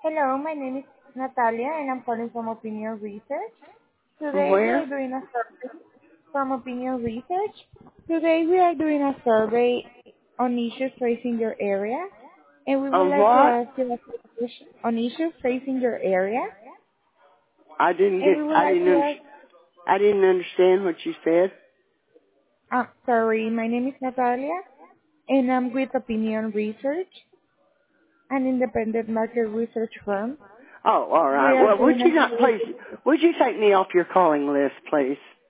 Hello, my name is Natalia, and I'm calling from Opinion Research. From Today we are where? doing a survey from Opinion Research. Today we are doing a survey on issues facing your area, and we would On like to what? ask you a question on issues facing your area, I didn't and get. we would like to ask. I didn't understand what you said. Sorry, my name is Natalia, and I'm with Opinion Research, an independent market research firm. Oh, all We right. are Well, would doing a you not please? survey. Would you take me off your calling list, please?